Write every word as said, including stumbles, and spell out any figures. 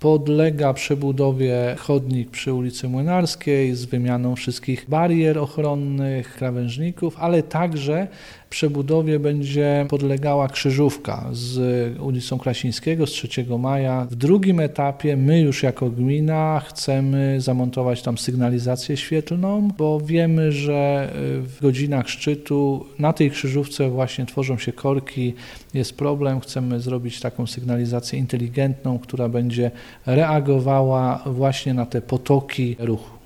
Podlega przebudowie chodnik przy ulicy Młynarskiej z wymianą wszystkich barier ochronnych, krawężników, ale także przebudowie będzie podlegała krzyżówka z ulicą Krasińskiego, z trzeciego maja. W drugim etapie my już jako gmina chcemy zamontować tam sygnalizację świetlną, bo wiemy, że w godzinach szczytu na tej krzyżówce właśnie tworzą się korki, jest problem. Chcemy zrobić taką sygnalizację inteligentną, która będzie reagowała właśnie na te potoki ruchu.